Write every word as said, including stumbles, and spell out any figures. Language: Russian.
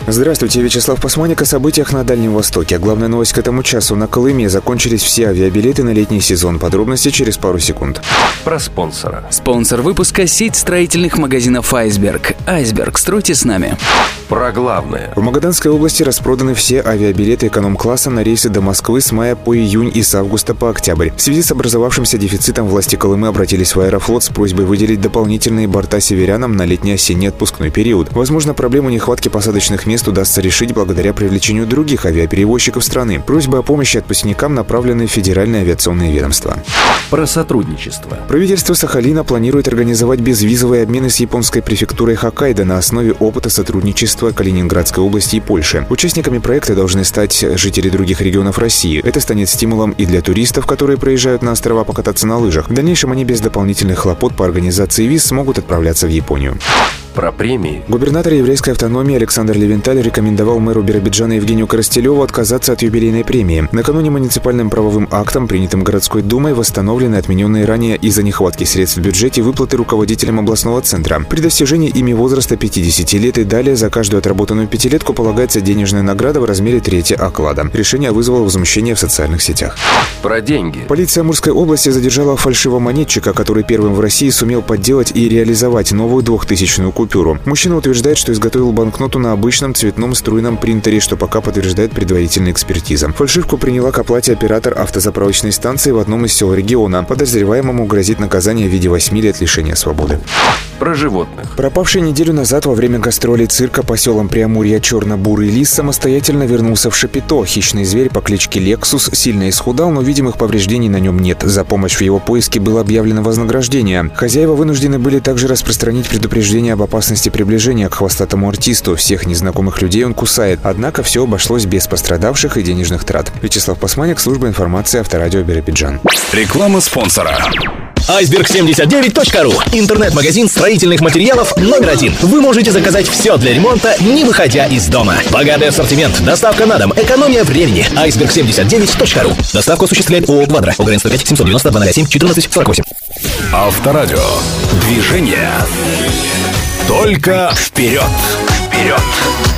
Здравствуйте, Вячеслав Пасманик о событиях на Дальнем Востоке. Главная новость к этому часу. На Колыме закончились все авиабилеты на летний сезон. Подробности через пару секунд. Про спонсора. Спонсор выпуска — сеть строительных магазинов «Айсберг». «Айсберг», стройте с нами. Про главное. В Магаданской области распроданы все авиабилеты эконом-класса на рейсы до Москвы с мая по июнь и с августа по октябрь. В связи с образовавшимся дефицитом власти Колымы обратились в Аэрофлот с просьбой выделить дополнительные борта северянам на летний-осенний отпускной период. Возможно, проблему нехватки посадочных мест удастся решить благодаря привлечению других авиаперевозчиков страны. Просьбы о помощи отпускникам направлены в Федеральное авиационное ведомство. Про сотрудничество. Правительство Сахалина планирует организовать безвизовые обмены с японской префектурой Хоккайдо на основе опыта сотрудничества Калининградской области и Польши. Участниками проекта должны стать жители других регионов России. Это станет стимулом и для туристов, которые приезжают на острова покататься на лыжах. В дальнейшем они без дополнительных хлопот по организации виз смогут отправляться в Японию. Про премии. Губернатор еврейской автономии Александр Левенталь рекомендовал мэру Биробиджана Евгению Коростелеву отказаться от юбилейной премии. Накануне муниципальным правовым актом, принятым городской думой, восстановлены отмененные ранее из-за нехватки средств в бюджете выплаты руководителям областного центра. При достижении ими возраста пятидесяти лет и далее за каждую отработанную пятилетку полагается денежная награда в размере трети оклада. Решение вызвало возмущение в социальных сетях. Про деньги. Полиция Амурской области задержала фальшивомонетчика, который первым в России сумел подделать и реализовать новую двухтысячную купюру. Мужчина утверждает, что изготовил банкноту на обычном цветном струйном принтере, что пока подтверждает предварительная экспертиза. Фальшивку приняла к оплате оператор автозаправочной станции в одном из сел региона. Подозреваемому грозит наказание в виде восьми лет лишения свободы. Про животных. Пропавший неделю назад во время гастролей цирка по селам Преамурья черно-бурый лис самостоятельно вернулся в Шапито. Хищный зверь по кличке Лексус сильно исхудал, но видимых повреждений на нем нет. За помощь в его поиске было объявлено вознаграждение. Хозяева вынуждены были также распространить предупреждение об опасности приближения к хвостатому артисту. Всех незнакомых людей он кусает. Однако все обошлось без пострадавших и денежных трат. Вячеслав Пасманик, служба информации, Авторадио Биробиджан. Реклама спонсора. айсберг семьдесят девять точка ру. Интернет-магазин строительных материалов номер один. Вы можете заказать все для ремонта, не выходя из дома. Богатый ассортимент, доставка на дом, экономия времени. айсберг семьдесят девять точка ру. Доставку осуществляет ООО «Квадро». ОГРН сто пять семьсот девяносто два ноль семь четырнадцать сорок восемь. Авторадио. Движение. Только вперед. Вперед.